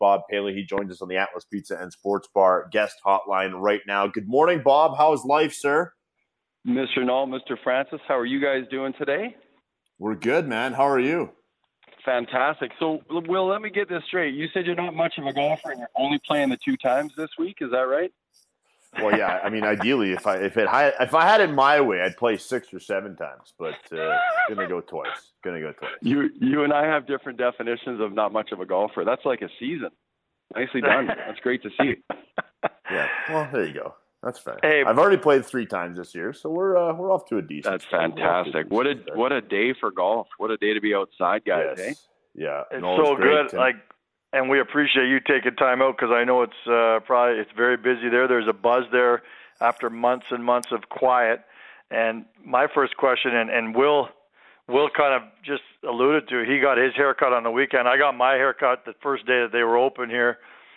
Bob Paley. He joins us on the Atlas Pizza and Sports Bar guest hotline right now. Good morning, Bob. How's life, sir? Mr. Null, Mr. Francis, how are you guys doing today? We're good, man. How are you? Fantastic. So, Will, let me get this straight. You said you're not much of a golfer and you're only playing the 2 times this week. Is that right? Well, yeah. I mean, ideally, if I had it my way, I'd play 6 or 7 times. But gonna go twice. You and I have different definitions of not much of a golfer. That's like a season. Nicely done. That's great to see. Yeah. Well, there you go. That's fair. Hey, I've already played 3 times this year, so we're off to a decent. That's fantastic. What a day for golf. What a day to be outside, guys. Yes. Eh? Yeah. It's no, so great. good. And we appreciate you taking time out because I know it's it's very busy there. There's a buzz there after months and months of quiet. And my first question, and Will kind of just alluded to, he got his haircut on the weekend. I got my haircut the first day that they were open here.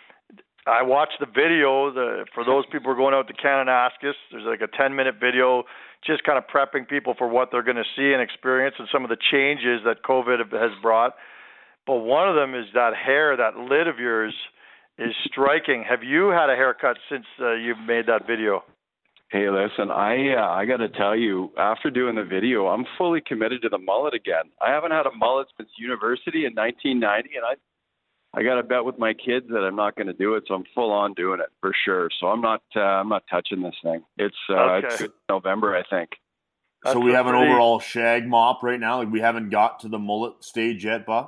I watched the video. For those people who are going out to Kananaskis, there's like a 10-minute video just kind of prepping people for what they're going to see and experience and some of the changes that COVID has brought. But one of them is that hair, that lid of yours is striking. Have you had a haircut since you've made that video? Hey, listen, I got to tell you, after doing the video, I'm fully committed to the mullet again. I haven't had a mullet since university in 1990, and I got to bet with my kids that I'm not going to do it, so I'm full on doing it for sure. So I'm not touching this thing. It's November, I think. So we have an overall shag mop right now. Like we haven't got to the mullet stage yet, Bob.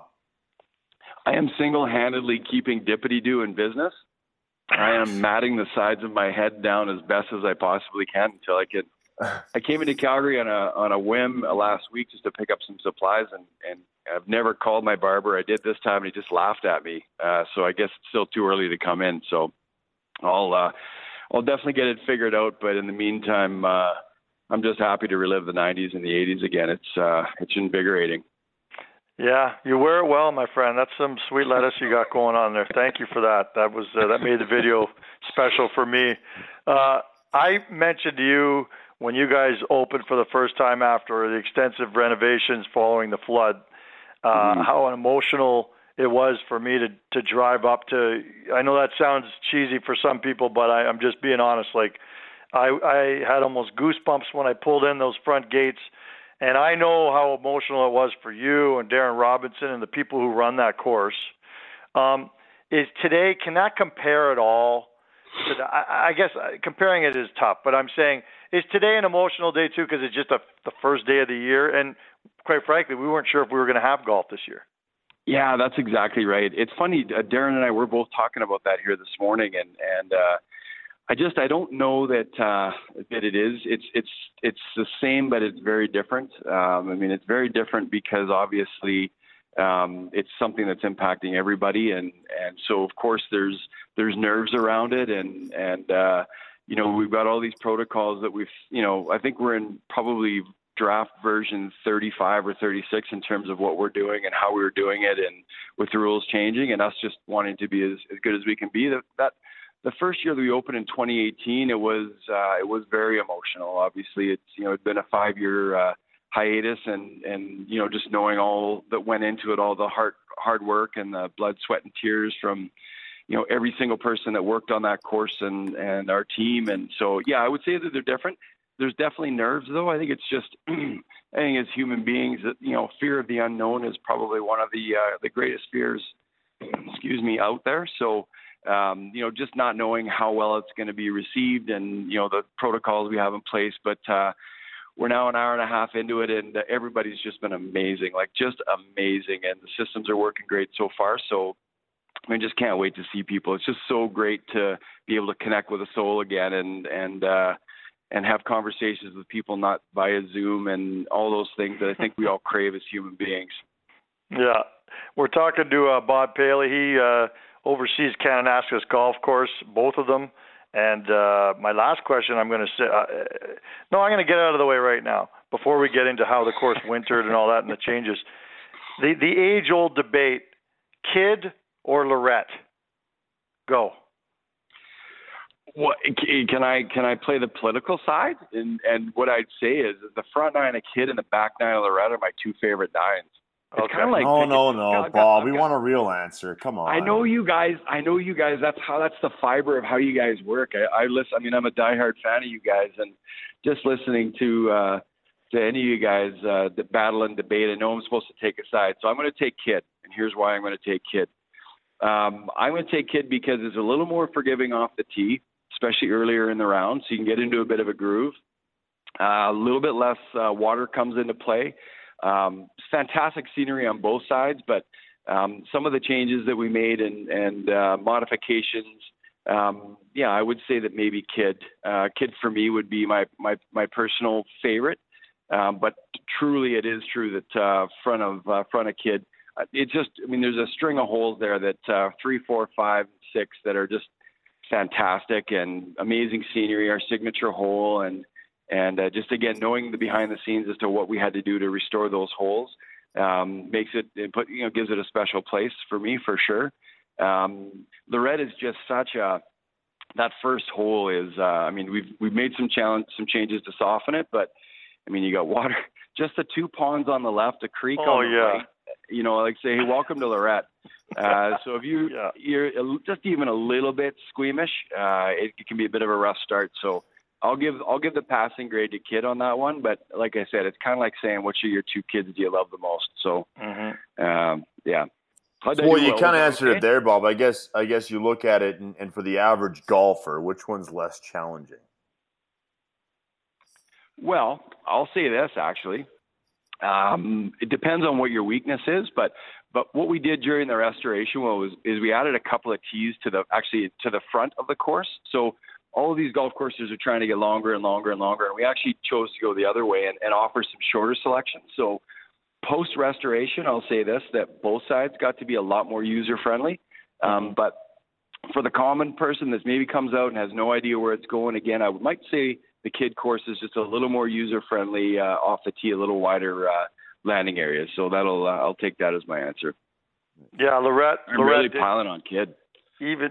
I am single-handedly keeping Dippity-Doo in business. I am matting the sides of my head down as best as I possibly can until I can. I came into Calgary on a whim last week just to pick up some supplies, and I've never called my barber. I did this time, and he just laughed at me. So I guess it's still too early to come in. So I'll definitely get it figured out. But in the meantime, I'm just happy to relive the 90s and the 80s again. It's invigorating. Yeah, you wear it well, my friend. That's some sweet lettuce you got going on there. Thank you for that. That made the video special for me. I mentioned to you when you guys opened for the first time after the extensive renovations following the flood, how emotional it was for me to drive up to. I know that sounds cheesy for some people, but I'm just being honest. Like I had almost goosebumps when I pulled in those front gates. And I know how emotional it was for you and Darren Robinson and the people who run that course. Is today, can that compare at all? I guess comparing it is tough, but I'm saying, is today an emotional day too because it's just the first day of the year? And quite frankly, we weren't sure if we were going to have golf this year. Yeah, that's exactly right. It's funny, Darren and I were both talking about that here this morning, and I don't know that it is. It's the same, but it's very different. It's very different because obviously it's something that's impacting everybody, and so of course there's nerves around it, and we've got all these protocols that I think we're in probably draft version 35 or 36 in terms of what we're doing and how we're doing it, and with the rules changing, and us just wanting to be as good as we can be. The first year that we opened in 2018, it was very emotional. Obviously, it'd been a 5-year hiatus, and just knowing all that went into it, all the hard work and the blood, sweat, and tears from every single person that worked on that course and our team. And so, yeah, I would say that they're different. There's definitely nerves, though. I think it's just, I think as human beings, that fear of the unknown is probably one of the greatest fears, out there. So. Just not knowing how well it's going to be received and, the protocols we have in place. But we're now an hour and a half into it, and everybody's just been amazing, just amazing. And the systems are working great so far. So I just can't wait to see people. It's just so great to be able to connect with a soul again and have conversations with people, not via Zoom and all those things that I think we all crave as human beings. Yeah. We're talking to Bob Paley. He oversees Kananaskis Golf Course, both of them. And my last question I'm going to say, I'm going to get out of the way right now before we get into how the course wintered and all that and the changes. The age-old debate, Kidd or Lorette? Go. Well, can I play the political side? And what I'd say is the front nine of Kidd and the back nine of Lorette are my 2 favorite nines. It's kind of like No, Bob. We want a real answer. Come on. I know you guys. That's the fiber of how you guys work. I listen. I mean, I'm a diehard fan of you guys, and just listening to any of you guys battle and debate. I know I'm supposed to take a side, so I'm going to take Kid, and here's why I'm going to take Kid. I'm going to take Kid because it's a little more forgiving off the tee, especially earlier in the round, so you can get into a bit of a groove. A little bit less water comes into play. Fantastic scenery on both sides, but some of the changes that we made and modifications, I would say that maybe Kid for me would be my personal favorite. But truly, it is true that front of Kid, it's just, I mean, there's a string of holes there that 3, 4, 5, 6 that are just fantastic and amazing scenery. Our signature hole and just again knowing the behind the scenes as to what we had to do to restore those holes gives it a special place for me for sure. Lorette is just that first hole is we've made some changes to soften it, but I mean you got water, just the 2 ponds on the left, a creek on the right. You know, like say, hey, welcome to Lorette. So if you're just even a little bit squeamish, it can be a bit of a rough start. So I'll give the passing grade to Kid on that one, but like I said, it's kind of like saying, which of your 2 kids do you love the most? So, yeah. Well, you kind of answered it there, Bob. I guess you look at it, and for the average golfer, which one's less challenging? Well, I'll say this actually. It depends on what your weakness is, but what we did during the restoration is we added a couple of tees to the front of the course. So all of these golf courses are trying to get longer and longer and longer, and we actually chose to go the other way and offer some shorter selections. So post-restoration, I'll say this, that both sides got to be a lot more user-friendly. But for the common person that maybe comes out and has no idea where it's going, again, I might say the Kid course is just a little more user-friendly off the tee, a little wider landing areas. So I'll take that as my answer. Yeah, Lorette. I'm really piling on Kid. Even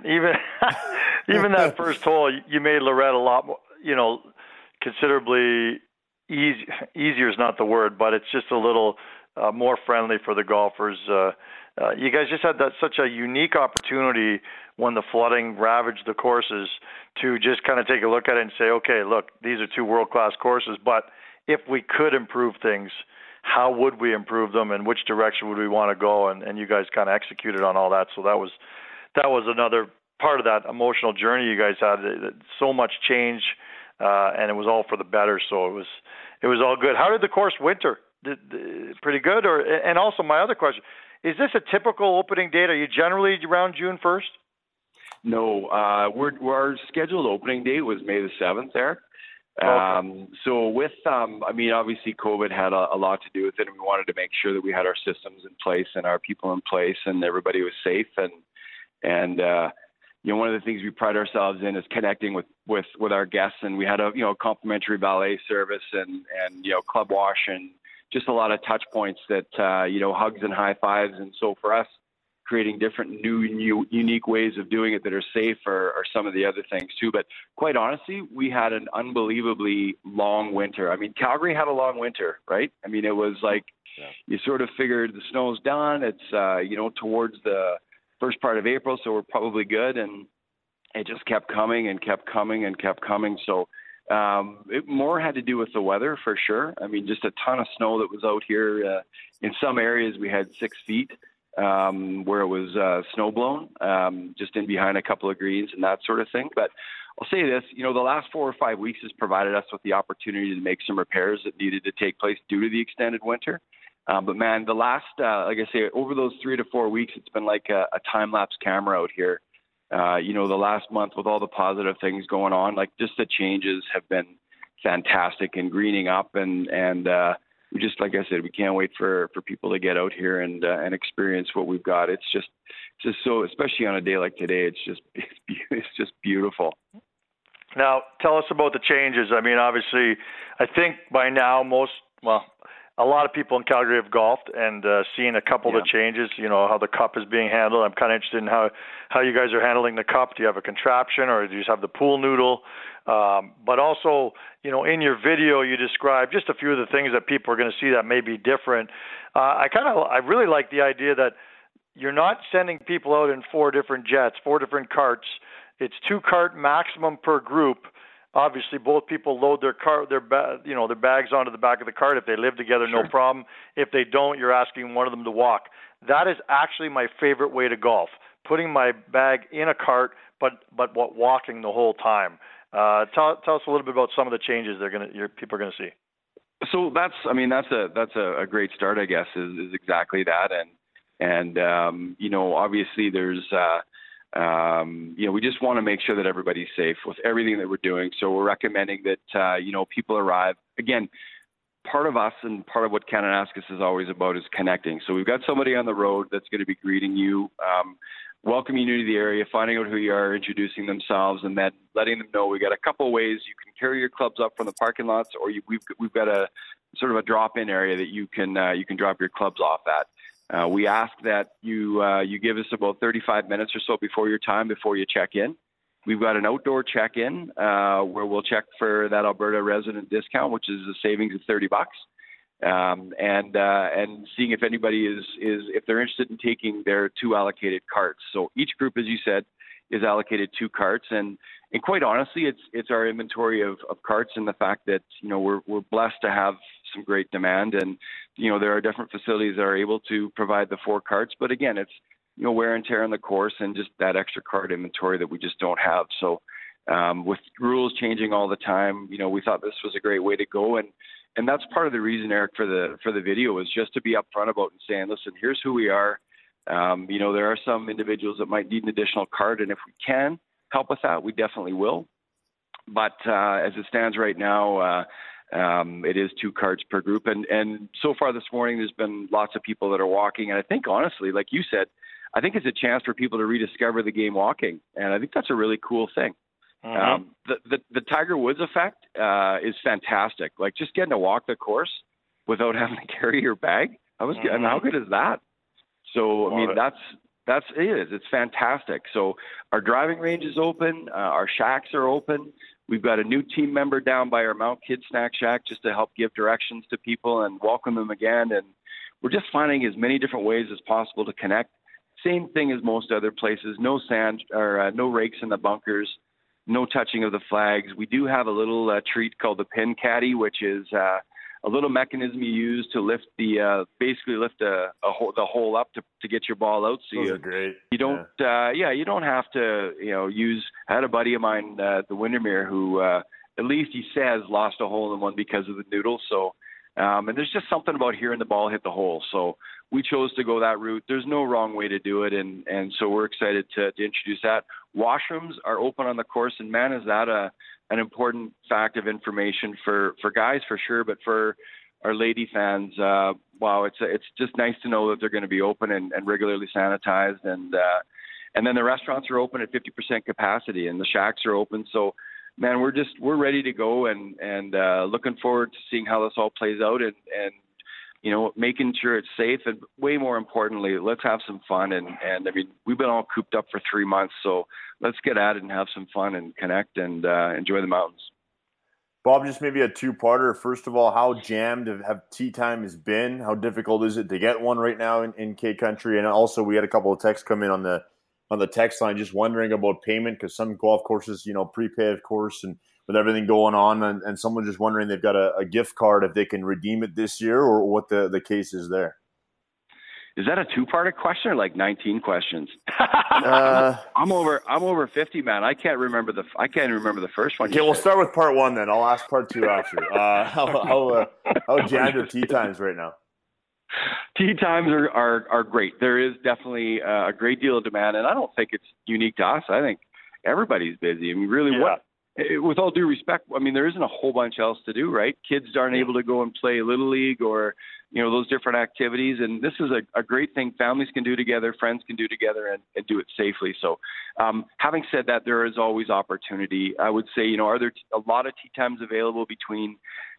that first hole, you made Lorette a lot more, considerably easier is not the word, but it's just a little more friendly for the golfers. You guys just had such a unique opportunity when the flooding ravaged the courses to just kind of take a look at it and say, okay, look, these are 2 world-class courses, but if we could improve things, how would we improve them and which direction would we want to go? And you guys kind of executed on all that. So that was another part of that emotional journey you guys had. So much change, and it was all for the better. So it was all good. How did the course winter? Pretty good? And also my other question, is this a typical opening date? Are you generally around June 1st? No, our scheduled opening date was May the 7th there. Okay. So with, obviously COVID had a lot to do with it, and we wanted to make sure that we had our systems in place and our people in place and everybody was safe. And one of the things we pride ourselves in is connecting with our guests, and we had a complimentary valet service and club wash and just a lot of touch points that hugs and high fives. And so for us, creating different new unique ways of doing it that are safe are some of the other things too. But quite honestly, we had an unbelievably long winter. I mean, Calgary had a long winter, right? I mean, it was like you sort of figured the snow's done. It's towards the first part of April, so we're probably good. And it just kept coming and kept coming and kept coming. So it more had to do with the weather for sure. I mean, just a ton of snow that was out here. In some areas, we had 6 feet where it was snow blown, just in behind a couple of greens and that sort of thing. But I'll say this, the last 4 or 5 weeks has provided us with the opportunity to make some repairs that needed to take place due to the extended winter. But man, the last, like I say, over those 3 to 4 weeks, it's been like a time-lapse camera out here. The last month with all the positive things going on, like just the changes have been fantastic and greening up. And we just, like I said, we can't wait for people to get out here and experience what we've got. It's just so, especially on a day like today, it's just beautiful. Now, tell us about the changes. I mean, obviously, I think by now a lot of people in Calgary have golfed and seen a couple of the changes, how the cup is being handled. I'm kind of interested in how you guys are handling the cup. Do you have a contraption or do you just have the pool noodle? But also, in your video, you described just a few of the things that people are going to see that may be different. I really like the idea that you're not sending people out in 4 different jets, 4 different carts. It's 2 cart maximum per group. Obviously, both people load their bags onto the back of the cart. If they live together, Sure. no problem. If they don't, you're asking one of them to walk. That is actually my favorite way to golf. Putting my bag in a cart, but walking the whole time. Tell us a little bit about some of the changes people are going to see. So that's a great start, I guess, is exactly that. And obviously there's, we just want to make sure that everybody's safe with everything that we're doing. So we're recommending that, people arrive. Again, part of us and part of what Kananaskis is always about is connecting. So we've got somebody on the road that's going to be greeting you, welcoming you to the area, finding out who you are, introducing themselves, and then letting them know we got a couple of ways you can carry your clubs up from the parking lots, or we've got a sort of a drop-in area that you can drop your clubs off at. We ask that you give us about 35 minutes or so before your time before you check in. We've got an outdoor check-in where we'll check for that Alberta resident discount, which is a savings of $30. And seeing if anybody is if they're interested in taking their 2 allocated carts. So each group, as you said, is allocated 2 carts, and quite honestly, it's our inventory of carts and the fact that we're blessed to have some great demand, and there are different facilities that are able to provide the 4 carts, but again, it's wear and tear on the course and just that extra cart inventory that we just don't have. So with rules changing all the time, we thought this was a great way to go, and that's part of the reason, Eric, for the video was just to be upfront about and saying, listen, here's who we are. There are some individuals that might need an additional cart, and if we can help with that, we definitely will. But as it stands right now, it is 2 carts per group, and so far this morning, there's been lots of people that are walking, and I think honestly, like you said, I think it's a chance for people to rediscover the game walking, and I think that's a really cool thing. Mm-hmm. The Tiger Woods effect is fantastic. Like just getting to walk the course without having to carry your bag. And how good is that? So I mean, that's it. It's fantastic. So our driving range is open. Our shacks are open. We've got a new team member down by our Mount Kidd Snack Shack just to help give directions to people and welcome them again. And we're just finding as many different ways as possible to connect. Same thing as most other places. No sand or no rakes in the bunkers. No touching of the flags. We do have a little treat called the pin caddy, which is a little mechanism you use to lift the hole up to get your ball out. So those are great. You don't you don't have to use. I had a buddy of mine, the Windermere, who at least he says lost a hole in one because of the noodle. So and there's just something about hearing the ball hit the hole. So we chose to go that route. There's no wrong way to do it, and so we're excited to introduce that. Washrooms are open on the course, and man, is that an important fact of information for guys for sure, but for our lady fans, wow, it's just nice to know that they're going to be open and regularly sanitized, and then the restaurants are open at 50% capacity, and the shacks are open. So, man, we're ready to go, and looking forward to seeing how this all plays out, and making sure it's safe, and way more importantly, let's have some fun. And I mean, we've been all cooped up for 3 months, so let's get at it and have some fun and connect and enjoy the mountains. Bob, just maybe a 2-parter. First of all, how jammed have tee times been? How difficult is it to get one right now in K Country? And also, we had a couple of texts come in on the text line, just wondering about payment, because some golf courses, prepay, of course, and with everything going on, and someone just wondering they've got a gift card if they can redeem it this year, or what the case is there. Is that a 2-parter question or like 19 questions? I'm over 50, man. I can't remember the first one. Okay, we'll start with part 1 then. I'll ask part 2 after. How jammed are tee times right now? Tee times are great. There is definitely a great deal of demand, and I don't think it's unique to us. I think everybody's busy. I mean, really, with all due respect, I mean, there isn't a whole bunch else to do, right? Kids aren't able to go and play Little League or, those different activities. And this is a great thing families can do together, friends can do together, and do it safely. So having said that, there is always opportunity. I would say, are there a lot of tee times available between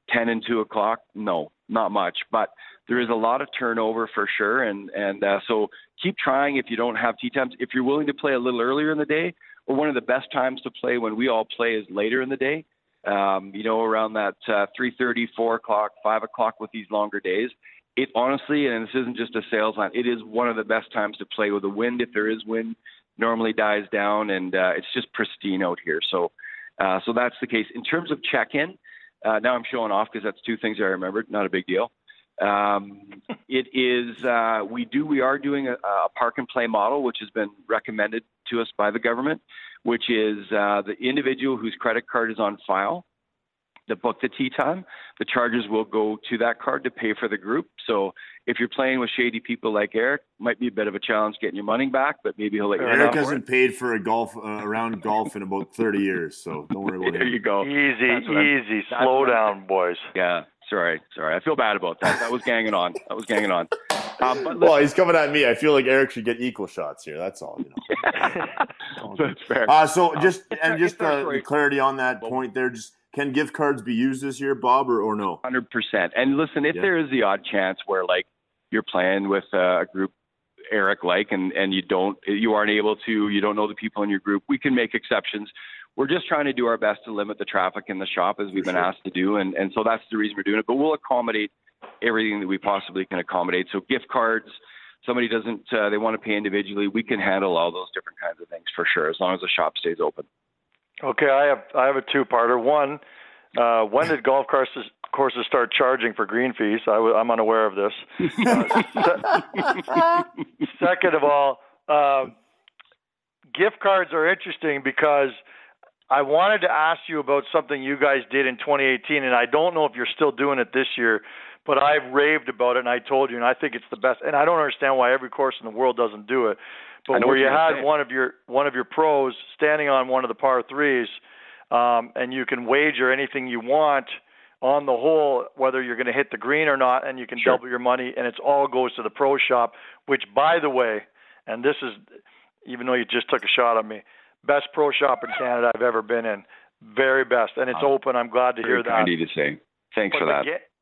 10 and 2 o'clock, no, not much. But there is a lot of turnover for sure. And so keep trying if you don't have tee times. If you're willing to play a little earlier in the day, or one of the best times to play when we all play is later in the day, around that 3:30, 4 o'clock, 5 o'clock with these longer days. It honestly, and this isn't just a sales line, it is one of the best times to play with the wind. If there is wind, normally dies down, and it's just pristine out here. So that's the case. In terms of check-in, now I'm showing off because that's two things I remembered. Not a big deal. It is we are doing a park and play model, which has been recommended to us by the government, which is the individual whose credit card is on file that booked the tee time, the charges will go to that card to pay for the group. So if you're playing with shady people like Eric, might be a bit of a challenge getting your money back, but maybe he'll let you. Eric hasn't paid for a round golf in about 30 years, so don't worry about it. There you go. Easy. Slow down, boys. Yeah, sorry. I feel bad about that. That was ganging on. But well, he's coming at me. I feel like Eric should get equal shots here. That's all. That's fair. So just clarity on that point there. Just can gift cards be used this year, Bob, or no? 100%. And listen, if there is the odd chance where like you're playing with a group Eric and you aren't able to, you don't know the people in your group, we can make exceptions. We're just trying to do our best to limit the traffic in the shop as we've been asked to do. And so that's the reason we're doing it. But we'll accommodate everything that we possibly can accommodate. So gift cards, somebody doesn't, they want to pay individually, we can handle all those different kinds of things for sure, as long as the shop stays open. Okay, I have a two-parter. One, when did golf courses start charging for green fees? I'm unaware of this. Second of all, gift cards are interesting because I wanted to ask you about something you guys did in 2018, and I don't know if you're still doing it this year, but I've raved about it, and I told you, and I think it's the best. And I don't understand why every course in the world doesn't do it. But where you had one of your pros standing on one of the par threes, and you can wager anything you want on the hole, whether you're going to hit the green or not, and you can double your money, and it all goes to the pro shop, which, by the way, and this is, even though you just took a shot at me, best pro shop in Canada I've ever been in. Very best. And it's open. I'm glad to hear that. I need to say. Thanks for that.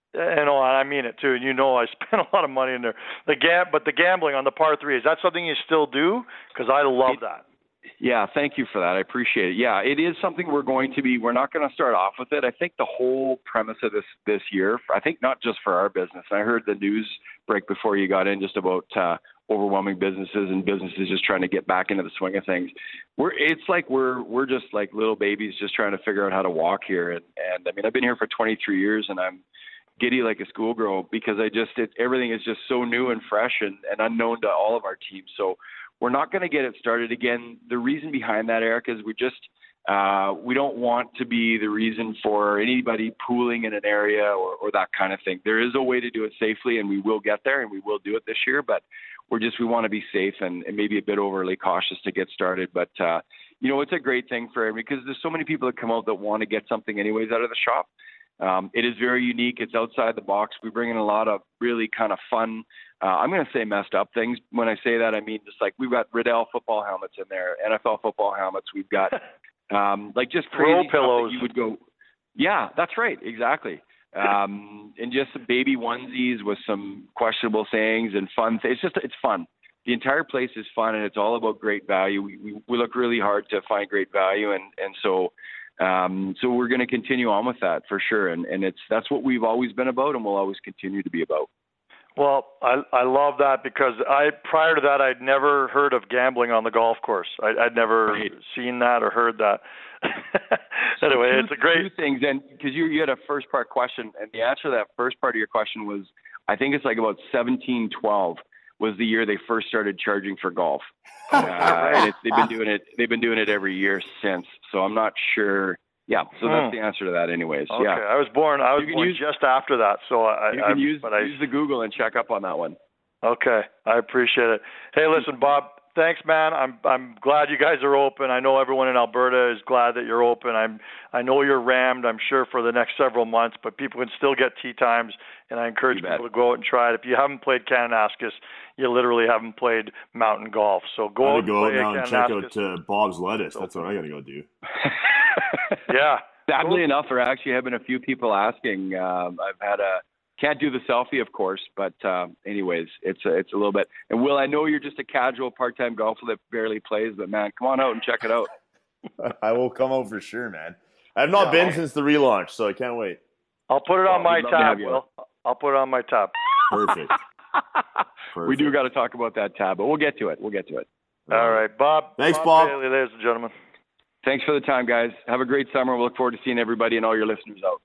I mean it too. And I spent a lot of money in there. But the gambling on the par three, is that something you still do? Because I love that. Yeah, thank you for that. I appreciate it. Yeah, it is something we're not going to start off with it. I think the whole premise of this year, I think not just for our business, I heard the news break before you got in just about overwhelming businesses and businesses just trying to get back into the swing of things. We're just like little babies just trying to figure out how to walk here. And I mean, I've been here for 23 years and I'm giddy like a schoolgirl because everything is just so new and fresh and unknown to all of our teams. So we're not going to get it started again. The reason behind that, Eric, is we don't want to be the reason for anybody pooling in an area or that kind of thing. There is a way to do it safely, and we will get there, and we will do it this year. But we want to be safe and maybe a bit overly cautious to get started. But it's a great thing for everybody because there's so many people that come out that want to get something anyways out of the shop. It is very unique. It's outside the box. We bring in a lot of really kind of fun, I'm going to say messed up things. When I say that, I mean just like we've got Riddell football helmets in there, NFL football helmets. We've got like just crazy pillows. You would go, yeah, that's right, exactly. And just some baby onesies with some questionable sayings and fun. It's fun. The entire place is fun, and it's all about great value. We look really hard to find great value, and so we're going to continue on with that for sure. And that's what we've always been about, and we'll always continue to be about. Well, I love that because prior to that, I'd never heard of gambling on the golf course. I'd never seen that or heard that. Anyway, it's a great two things. And because you had a first part question, and the answer to that first part of your question was, I think it's like about 1712 was the year they first started charging for golf. And they've been doing it every year since. So I'm not sure. Yeah, so that's the answer to that anyways. Okay. Yeah. I was born just after that. So you can use the Google and check up on that one. Okay. I appreciate it. Hey, listen, Bob, thanks, man. I'm glad you guys are open. I know everyone in Alberta is glad that you're open. I know you're rammed, I'm sure, for the next several months, but people can still get tee times, and I encourage people to go out and try it. If you haven't played Kananaskis, you literally haven't played mountain golf. So go out and play now and check out Bob's Lettuce. That's what I got to go do. Yeah. Sadly enough, there actually have been a few people asking. Can't do the selfie, of course, but anyways, it's a little bit. And Will, I know you're just a casual part-time golfer that barely plays, but man, come on out and check it out. I will come out for sure, man. I've not been since the relaunch, so I can't wait. I'll put it on my tab, Will. I'll put it on my tab. Perfect. We do got to talk about that tab, but we'll get to it. All right, Bob. Thanks, Bob. Bailey, ladies and gentlemen. Thanks for the time, guys. Have a great summer. We'll look forward to seeing everybody and all your listeners out.